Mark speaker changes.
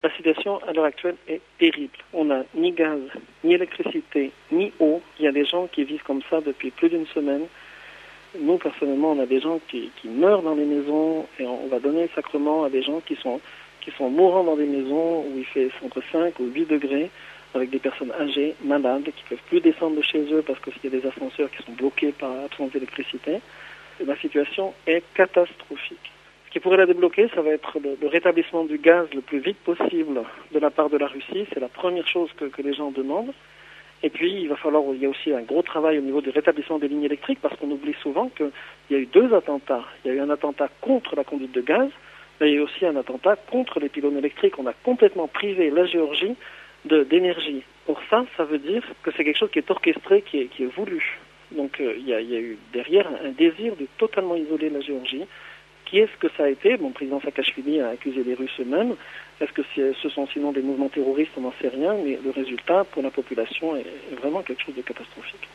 Speaker 1: La situation à l'heure actuelle est terrible. On n'a ni gaz, ni électricité, ni eau. Il y a des gens qui vivent comme ça depuis plus d'une semaine. Nous, personnellement, on a des gens qui meurent dans les maisons et on va donner le sacrement à des gens qui sont mourants dans des maisons où il fait entre 5 ou 8 degrés, avec des personnes âgées, malades, qui ne peuvent plus descendre de chez eux parce qu'il y a des ascenseurs qui sont bloqués par l'absence d'électricité. Et la situation est catastrophique. Ce qui pourrait la débloquer, ça va être le rétablissement du gaz le plus vite possible de la part de la Russie. C'est la première chose que les gens demandent. Et puis, il y a aussi un gros travail au niveau du rétablissement des lignes électriques, parce qu'on oublie souvent qu'il y a eu 2 attentats. Il y a eu un attentat contre la conduite de gaz, mais il y a eu aussi un attentat contre les pylônes électriques. On a complètement privé la Géorgie d'énergie. Or ça veut dire que c'est quelque chose qui est orchestré, qui est voulu. Donc il y a eu derrière un désir de totalement isoler la Géorgie. Qui est-ce que ça a été? Bon, le président Saakachvili a accusé les Russes eux-mêmes. Est-ce que ce sont sinon des mouvements terroristes? On n'en sait rien, mais le résultat pour la population est vraiment quelque chose de catastrophique.